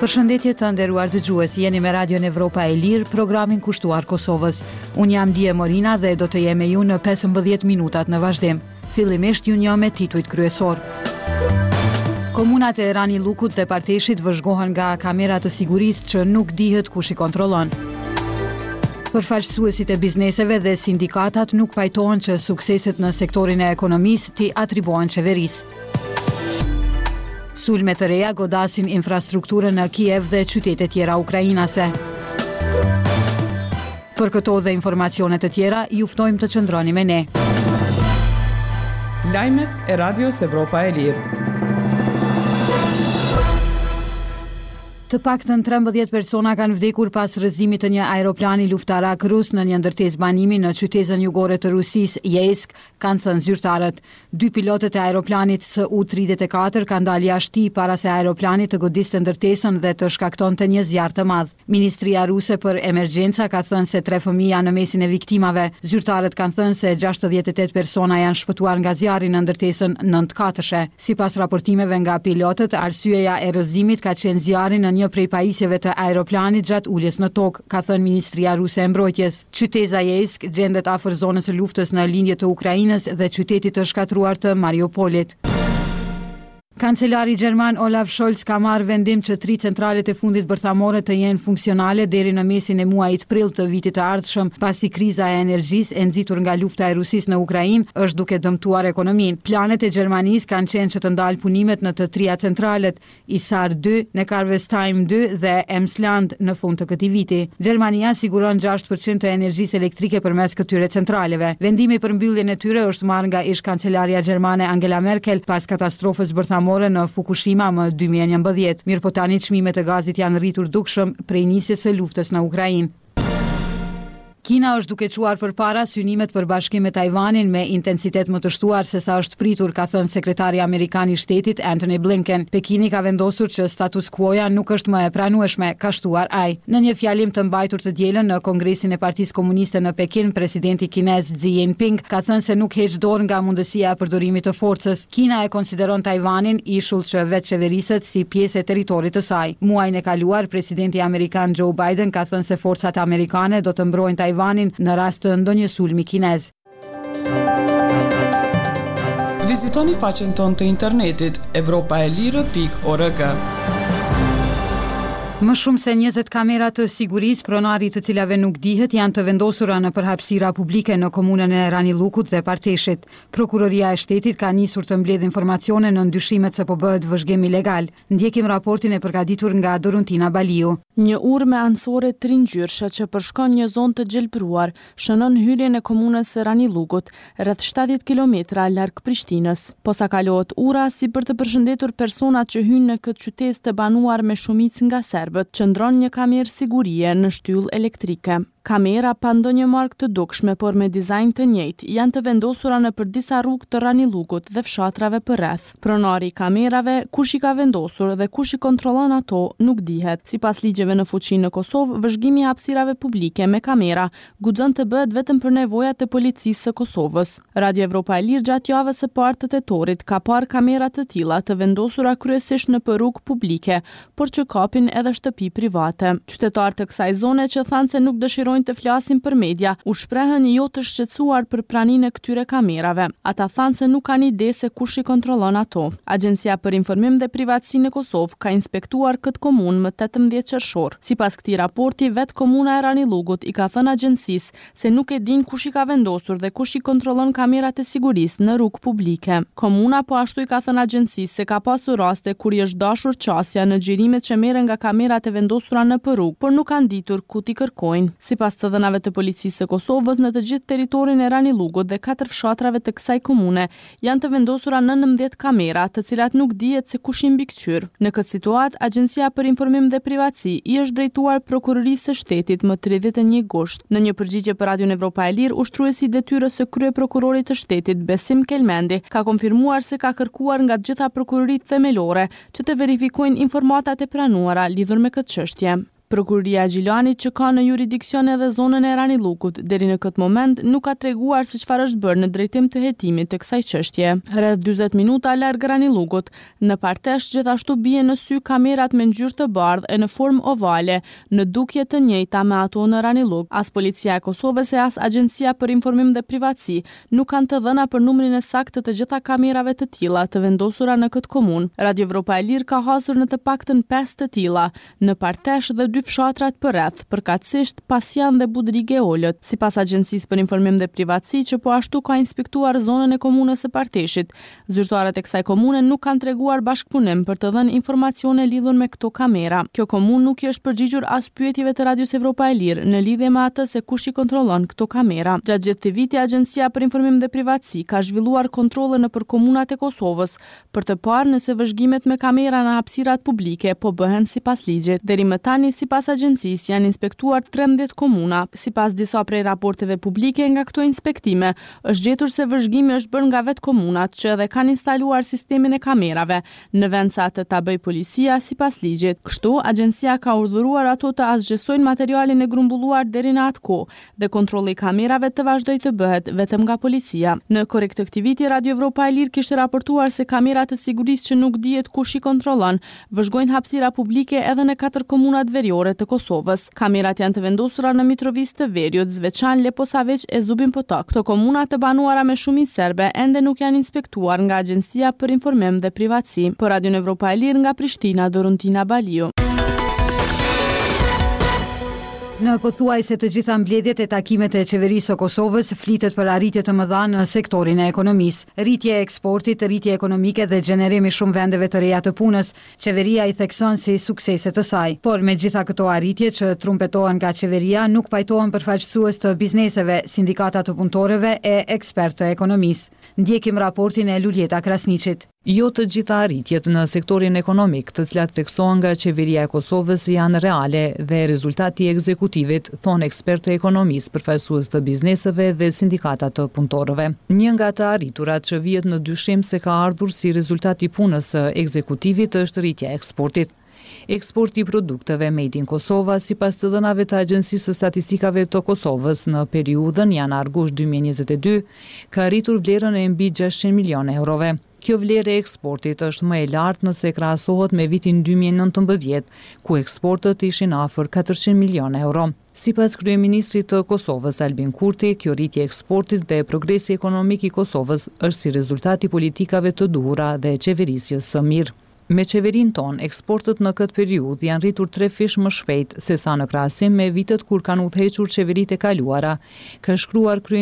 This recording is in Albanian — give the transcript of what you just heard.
Përshëndetje të nderuar dëgjues, jeni me Radion Evropa e Lirë, programin kushtuar Kosovës. Unë jam Dije Morina dhe do të jem me ju në 15 minutat në vazhdim. Fillimisht ju njoh me titujt kryesor. Komunat e Ranilukut dhe Parteshit vëzhgohen nga kamerat të sigurisë që nuk dihet kush i kontrollon. Përfaqësuesit e bizneseve dhe sindikatat nuk pajtohen që sukseset në sektorin e ekonomisë t'i atribuohen qeverisë. Sulme të reja godasin infrastrukturën në Kiev dhe qytete tjera ukrainase. Për këto dhe informacione të tjera, ju ftojmë të qëndroni me ne. Lajmet e Radios Evropa e Lirë. Të paktën 13 persona kanë vdekur pas rrëzimit të një aeroplani luftarak rus në një ndërtesë banimi në qytetin jugore të Rusisë, Jeisk, kanë thënë zyrtarët. 2 pilotët e aeroplanit Su-34 kanë dalë jashtë para se aeroplani të godiste ndërtesën dhe të shkaktonte një zjarr të madh. Ministria ruse për emergjenca ka thënë se 3 fëmijë janë në mesin e viktimave. Zyrtarët kanë thënë se 68 persona janë shpëtuar nga zjarri në ndërtesën 9-katëshe. Sipas raportimeve nga pilotët, arsyeja e rrëzimit ka qenë zjarri në një prej pajisjeve të aeroplanit gjatë uljes në tokë, ka thënë Ministria Ruse e Mbrojtjes. Qyteti Jeisk gjendet afër zonës së luftës në lindje të Ukrainës dhe qytetit të shkatruar të Mariupolit. Kancelari Gjerman Olaf Scholz ka marrë vendim që 3 centralet e fundit bërthamore të jenë funksionale deri në mesin e muajit prill të vitit të ardhshëm, pasi kriza e energjisë e nxitur nga lufta e Rusisë në Ukrainë është duke dëmtuar ekonominë. Planet e Gjermanisë kanë qenë që të ndalë punimet në të 3 centralet, Isar 2, Neckarwestheim 2 dhe Emsland në fund të këtij viti. Gjermania siguron 6% të energjisë elektrike përmes këtyre centraleve. Vendimi për mbylljen e tyre është marrë nga ish-kancelaria gjermane Angela Merkel pas katastrofës bërthamore në Fukushima më 2011. Mirë po tani çmimet e gazit janë rritur dukshëm prej nisjes së luftës në Ukrainë. Kina është duke çuar përpara synimet për bashkim me Tajvanin me intensitet më të shtuar se sa është pritur, ka thënë sekretari amerikan i shtetit Antony Blinken. Pekini ka vendosur që status quo-ja nuk është më e pranueshme, ka shtuar ai. Në një fjalim të mbajtur të dielën në Kongresin e Partisë Komuniste në Pekin, presidenti kinez Xi Jinping ka thënë se nuk heq dorë nga mundësia e përdorimit të forcës. Kina e konsideron Tajvanin ishull që vetë qeveriset si pjesë e territorit të saj. Muajin e kaluar, presidenti amerikan Joe Biden ka thënë se forcat amerikane do të mbrojnë Tajvanin në rast të ndonjë sulmi kinez. Vizitoni faqen tonë të internetit europaelire.org. Më shumë se 20 kamera të sigurisë, pronari të cilave nuk dihet, janë të vendosura në përhapësira publike në komunën e Ranilukut dhe Parteshit. Prokuroria e shtetit ka nisur të mbledhë informacione në ndyshimet se po bëhet vëzhgim ilegal. Ndjekim raportin e përgatitur nga Doruntina Baliu. Një urme anësore tringjyrshe që përshkon një zonë të gjelbruar shënon hyrjen e komunës së Ranilukut, rreth 70 kilometra larg Prishtinës. Posa kalohet ura si për të përshëndetur personat që hyjnë në këtë qytet të banuar me shumicë nga serbët, qëndron një kamerë sigurie në shtyllë elektrike. Kamera pa ndonjë markë të dukshme, por me dizajn të njëjtë, janë të vendosura në për disa rrugë të Ranilukut dhe fshatrave përreth. Pronari i kamerave, kush i ka vendosur dhe kush i kontrollon ato, nuk dihet. Sipas ligjeve në fuqi në Kosovë, vëzhgimi i hapësirave publike me kamera guxon të bëhet vetëm për nevojat e policisë së Kosovës. Radio Evropa e Lirë gjatë javës së parë të tetorit ka parë kamera të tilla të vendosura kryesisht në rrugë publike, por që kapin edhe shtëpi private. Qytetarë të kësaj zone që thanë se nuk dëshirojnë të flasin për media, u shprehen jo të shqetësuar për praninë e këtyre kamerave. Ata thanë se nuk kanë ide se kush i kontrollon ato. Agjencia për Informim dhe Privatësi në Kosovë ka inspektuar këtë komunë më 18 qershor. Sipas këtij raporti, vetë komuna e Ranilukut i ka thënë agjencisë se nuk e din kush i ka vendosur dhe kush i kontrollon kamerat e sigurisë në rrugë publike. Komuna po ashtu i ka thënë agjencisë se ka pasur raste kur i është dashur qasja në xhirimet që merren nga kamerat e vendosura në rrugë, por nuk kanë ditur ku t'i kërkojnë. Pas të dhënave të policisë së Kosovës, në të gjithë territorin e Ranilukut dhe 4 fshatrave të kësaj komune janë të vendosura 19 kamera, të cilat nuk dihet se kush i mbikëqyr. Në këtë situatë, Agjencia për Informim dhe Privatësi i është drejtuar Prokurorisë së Shtetit më 31 gusht. Në një përgjigje për Radion Evropa e Lirë, ushtruesi i detyrës së kryeprokurorit të Shtetit, Besim Kelmendi, ka konfirmuar se ka kërkuar nga të gjitha prokuroritë themelore që të verifikojnë informatat e pranuara lidhur me këtë çështje. Prokuroria e Gjilanit, që ka në juridiksion edhe zonën e Ranilukut, deri në këtë moment nuk ka treguar se çfarë është bërë në drejtim të hetimit të kësaj çështje. Rreth 40 minuta larg Ranilukut, në Partesh gjithashtu bie në sy kamerat me ngjyrë të bardhë e në formë ovale, në dukje të njëjta me ato në Raniluk. As Policia e Kosovës e as Agjencia për Informim dhe Privatësi nuk kanë të dhëna për numrin e saktë të gjitha kamerave të tilla të vendosura në këtë komunë. Radio Evropa e Lirë ka hasur në të paktën 5 të tilla, në Partesh dhe 2 fshatrat përreth, përkatësisht Pasian dhe Budrige Olët. Sipas Agjencisë për Informim dhe Privatësi, që po ashtu ka inspektuar zonën e komunës së Parteshit, zyrtarët e kësaj komune nuk kanë treguar bashkëpunim për të dhënë informacione lidhur me këto kamera. Kjo komunë nuk i është përgjigjur as pyetjeve të Radios Evropa e Lirë në lidhje me atë se kush i kontrollon këto kamera. Gjatë gjithë këtij viti, Agjencia për Informim dhe Privatësi ka zhvilluar kontrolle nëpër komunat e Kosovës për të parë nëse vëzhgimet me kamera në hapësirat publike po bëhen sipas ligjit. Deri më tani, sipas agjencisë, janë inspektuar 13 komuna. Sipas disa prej raporteve publike nga këto inspektime, është gjetur se vëzhgimi është bërë nga vetë komunat që edhe kanë instaluar sistemin e kamerave, në vend se atë ta bëjë policia sipas ligjit. Kështu, agjencia ka urdhëruar ato të asgjësojnë materialin e grumbulluar deri në atë kohë dhe kontrolli i kamerave të vazhdojë të bëhet vetëm nga policia. Në korrekt të këtij viti, Radio Evropa e Lirë kishte raportuar se kamerat e sigurisë që nuk dihet kush i kontrollon, vëzhgojnë hapësira publike edhe në 4 komunat veriore të Kosovës. Kamerat janë të vendosura në Mitrovic të Veriut, Zveçan, Leposavić e Zubin Potok. Këto komuna të banuara me shumicë serbe ende nuk janë inspektuar nga Agjencia për Informim dhe Privatësi. Për Radio Evropa e Lirë nga Prishtina, Doruntina Baliu. Në pothuajse të gjitha mbledhjet e takimet e qeverisë së Kosovës flitet për arritje të mëdha në sektorin e ekonomisë. Rritje e eksportit, rritje ekonomike dhe gjenerimi shumë vendeve të reja të punës, qeveria i thekson si suksese të saj. Por me gjitha këto arritje që trumpetohen nga qeveria, nuk pajtohen përfaqësues të bizneseve, sindikata të punëtorëve e ekspert të ekonomisë. Ndjekim raportin e Luljeta Krasniqit. Jo të gjitha arritjet në sektorin ekonomik, të cilat theksohen nga qeveria e Kosovës, janë reale dhe rezultati i ekzekutivit, thonë ekspertë e ekonomisë, përfaqësues të bizneseve dhe sindikata të punëtorëve. Një nga të arriturat që vihet në dyshim se ka ardhur si rezultat i punës së ekzekutivit është rritja e eksportit. Eksporti i produkteve Made in Kosova, sipas të dhënave të Agjencisë së Statistikave të Kosovës në periudhën janar-gusht 2022, ka arritur vlerën e mbi 600 milionë eurove. Kjo vlerë e eksportit është më e lartë nëse krahasohet me vitin 2019, ku eksportet ishin afër 400 milionë euro. Sipas kryeministrit të Kosovës Albin Kurti, kjo rritje e eksportit dhe progresi ekonomik i Kosovës është si rezultat i politikave të duhura dhe qeverisjes së mirë. Me qeverin ton, eksportet në këtë periudhë janë rritur 3 fish më shpejt se sa në krahasim me vitet kur kanë udhëhequr qeveritë e kaluara, ka shkruar